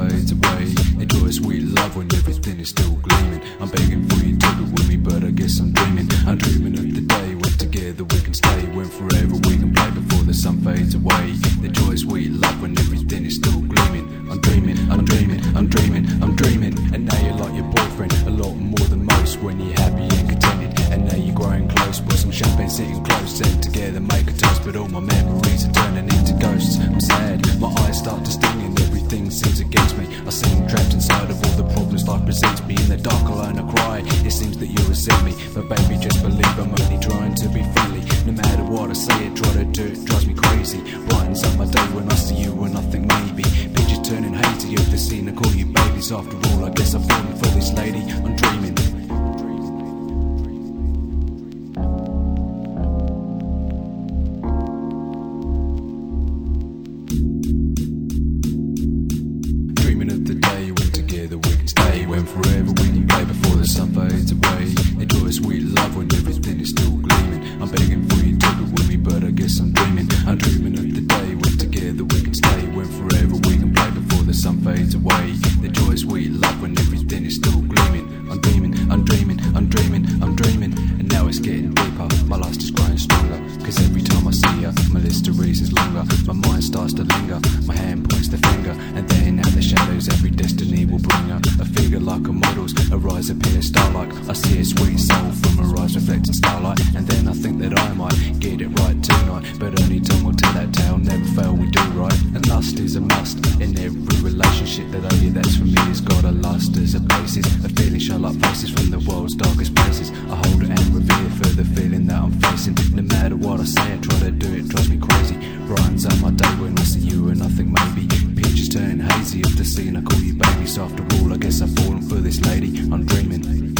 fades away. Enjoy sweet love when everything is still gleaming. I'm begging for you to be with me, but I guess I'm dreaming. I'm dreaming of the day when together we can stay, when forever we can play before the sun fades away. Enjoy sweet love when everything is still gleaming. I'm dreaming, I'm dreaming, I'm dreaming, I'm dreaming. And now you're like your boyfriend, a lot more than most, when you're happy and contented. And now you're growing close, pour some champagne sitting close, and together make a toast. But all my memories are turning into ghosts. I'm sad, my eyes start to sting and everything seems against me. I seem trapped inside of all the problems life presents me. In the dark alone I cry, it seems that you resent me. But baby just believe I'm only trying to be friendly. No matter what I say, I try to do it, drives me crazy. Brightens up my day when I see you and I think maybe pictures turning hazy of the scene. I call you babies, after all I guess I'm falling for this lady. I'm dreaming. When forever we can play before the sun fades away. Enjoy sweet love when everything is still gleaming. I'm begging for you to be with me, but I guess I'm dreaming. I'm dreaming of the day when together we can stay, when forever we can play before the sun fades away. Enjoy sweet love when everything is still gleaming. I'm dreaming, I'm dreaming, I'm dreaming, I'm dreaming. And now it's getting deeper, my lust is growing stronger. Cause every time I see her, my list of reasons longer. My mind starts to linger, my hand points the finger. And then out the shadows every destiny will bring her. A figure like a model's, her eyes appear star-like. I see a sweet soul from her eyes reflecting starlight. And then I think that I might get it right tonight. But only time will tell that tale, never fail, we do right. And lust is a must in every relationship. That oh yeah, that's for me, it's got a lust as a basis. A feeling show like faces from the world's darkest places. I hold it and revere for the feeling that I'm facing. No matter what I say, I try to do it, drives me crazy. Brightens up my day when I see you and I think maybe pictures turning hazy of the scene. I call you babies, after all I guess I've fallen for this lady. I'm dreaming.